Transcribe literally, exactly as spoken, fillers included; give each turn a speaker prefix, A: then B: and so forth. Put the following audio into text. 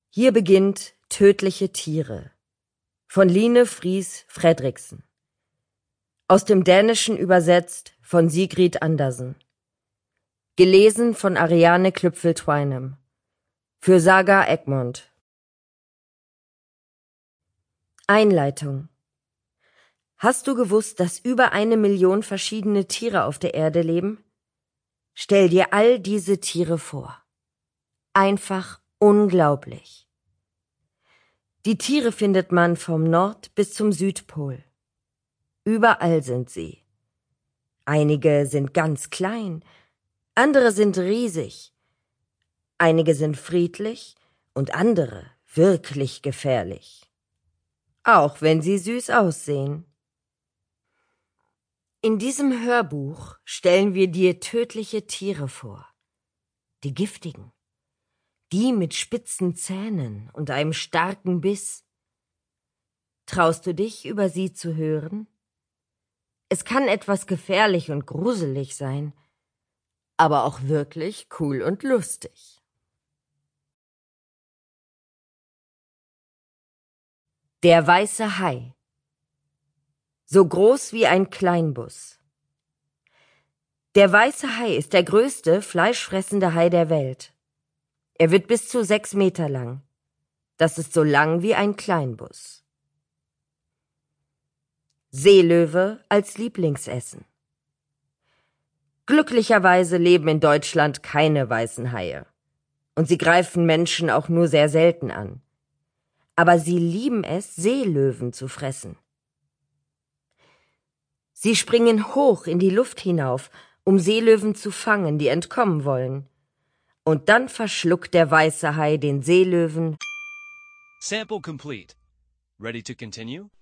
A: Hier beginnt Tödliche Tiere von Line Friis Fredriksen. Aus dem Dänischen übersetzt von Sigrid Andersen. Gelesen von Ariane Klüpfel-Twinem. Für Saga Egmont. Einleitung. Hast du gewusst, dass über eine Million verschiedene Tiere auf der Erde leben? Stell dir all diese Tiere vor. Einfach unglaublich. Die Tiere findet man vom Nord- bis zum Südpol. Überall sind sie. Einige sind ganz klein, andere sind riesig. Einige sind friedlich und andere wirklich gefährlich. Auch wenn sie süß aussehen. In diesem Hörbuch stellen wir dir tödliche Tiere vor. Die giftigen. Die mit spitzen Zähnen und einem starken Biss. Traust du dich, über sie zu hören? Es kann etwas gefährlich und gruselig sein, aber auch wirklich cool und lustig. Der weiße Hai. So groß wie ein Kleinbus. Der weiße Hai ist der größte fleischfressende Hai der Welt. Er wird bis zu sechs Meter lang. Das ist so lang wie ein Kleinbus. Seelöwe als Lieblingsessen. Glücklicherweise leben in Deutschland keine weißen Haie. Und sie greifen Menschen auch nur sehr selten an. Aber sie lieben es, Seelöwen zu fressen. Sie springen hoch in die Luft hinauf, um Seelöwen zu fangen, die entkommen wollen. Und dann verschluckt der weiße Hai den Seelöwen.
B: Sample complete. Ready to continue?